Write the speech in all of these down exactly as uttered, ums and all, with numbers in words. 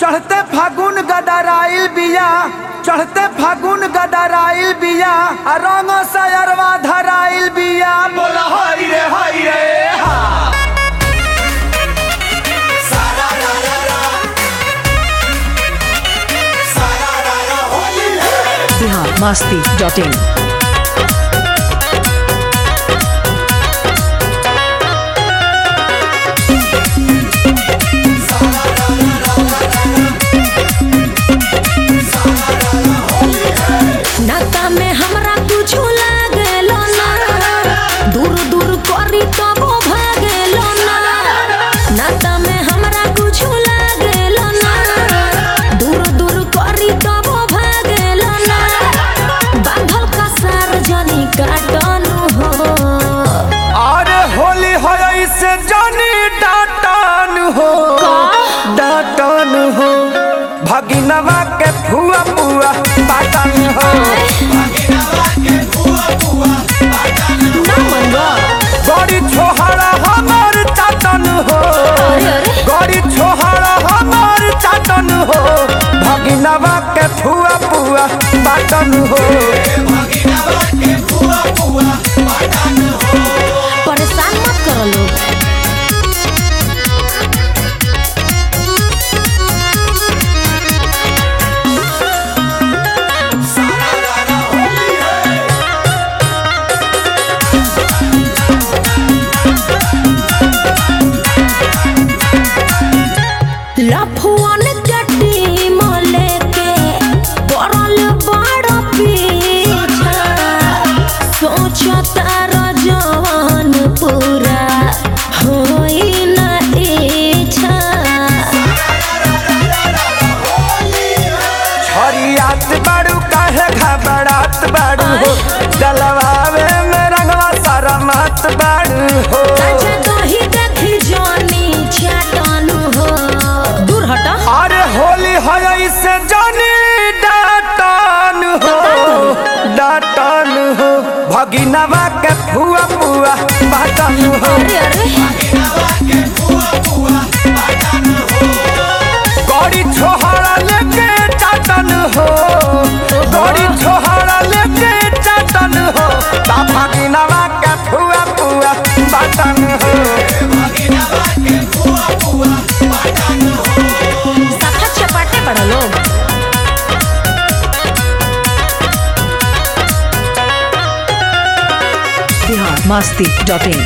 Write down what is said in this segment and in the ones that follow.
चढ़ते फागुन गडराइल बिया चढ़ते फागुन गडराइल बिया रंग सयरवा धराइल बिया बोला हाय रे हाय रे हा सारा रा रा रा सारा रा रा होली है बिहार मस्ती डॉट इन। नाता में हमरा कुछ लागेलो ना दूर दूर करी तब भागेलो ना नाता में हमरा कुछ लागेलो ना दूर दूर करी तब भागेलो ना बांधल का सार्वजनी काटन हो अरे होली हो ऐसे जानी डाटन हो डाटन हो भगिनवा के फुआ फुआ बाटन हो भगिनवा के फुआ फुआ बाटन हो गड़ी छोहरा हमार चाटन हो गड़ी छोहरा हमार चाटन हो भगिनवा के फुआ फुआ बाटन हो भगिनवा के फुआ फुआ बाटन हो परेशान मत करो लोग। लफुआन गड्डी मोले के पड़ल बड़ पीछा सोचता रजवान पूरा होई न इच्छा छरियात बाड़ू काहे घबरात बाड़ू हो जलवावे में रंगवा सारा मात बाड़ू हो अच्छा तो ही देखी जानी छाटन हो दूर हटा। अरे होली है ऐसे जानी डाटन हो डाटन हो भगिनवा के फुआ फुआ बाटन हो अरे अरे भगिनवा के फुआ फुआ बाटन हो गड़ी छोहरा लेके चाटन हो गड़ी छोहरा लेके चाटन हो ता भगिनवा के फुआ फुआ बाटन हो भगिनवा के फुआ फुआ बाटन हो सफा चपाटे पड़ा लोग। बिहार मस्ती डॉट इन।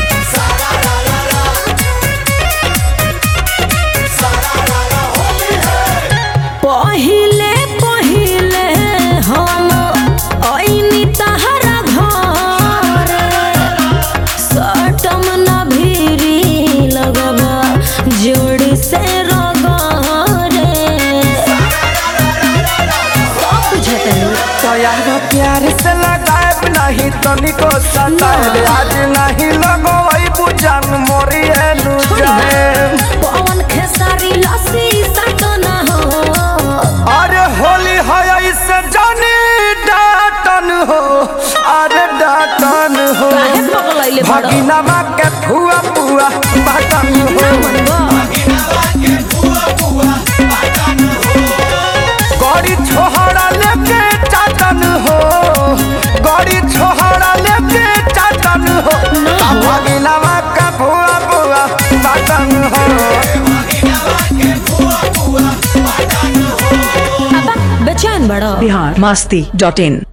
पहिले पहिले हम आईनी तहरा घर सटम न भीरी लगबा जोड़ से रगरे सब बुझते तो यार प्यार से लगाएब नहीं तनिको सताएब आज नहीं लगवाई बुझन मोरी एलू जाए पवन खेसारी लस्सी सटन हो अरे होली है ऐसे जानी डाटन हो अरे डाटन हो काहे पगलैले बड़ भगिनवा के फुआ फुआ बाटन हो भगिनवा के फुआ फुआ बाटन हो गड़ी छोहरा लेके चाटन हो गड़ी छोहरा लेके चाटन हो भगिनवा के फुआ फुआ बाटन हो भगिनवा के फुआ फुआ बाटन हो अब बेचैन बड़ा। बिहार मस्ती डॉट इन।